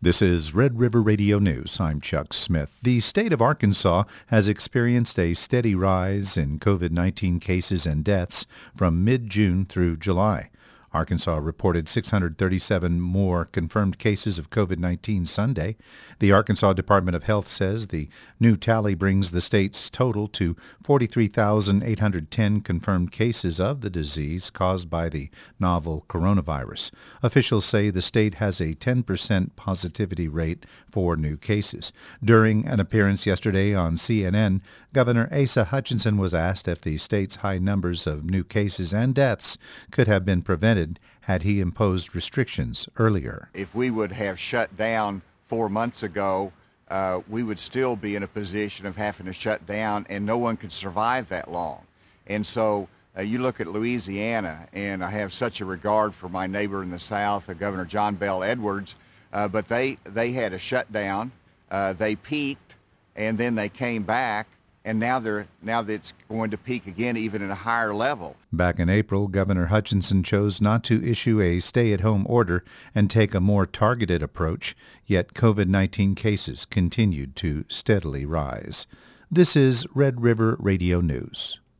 This is Red River Radio News. I'm Chuck Smith. The state of Arkansas has experienced a steady rise in COVID-19 cases and deaths from mid-June through July. Arkansas reported 637 more confirmed cases of COVID-19 Sunday. The Arkansas Department of Health says the new tally brings the state's total to 43,810 confirmed cases of the disease caused by the novel coronavirus. Officials say the state has a 10% positivity rate for new cases. During an appearance yesterday on CNN, Governor Asa Hutchinson was asked if the state's high numbers of new cases and deaths could have been prevented had he imposed restrictions earlier. If we would have shut down 4 months ago, we would still be in a position of having to shut down, and no one could survive that long. And so you look at Louisiana, and I have such a regard for my neighbor in the South, Governor John Bel Edwards, but they had a shutdown. They peaked, and then they came back. And now it's going to peak again, even at a higher level. Back in April, Governor Hutchinson chose not to issue a stay-at-home order and take a more targeted approach, yet COVID-19 cases continued to steadily rise. This is Red River Radio News.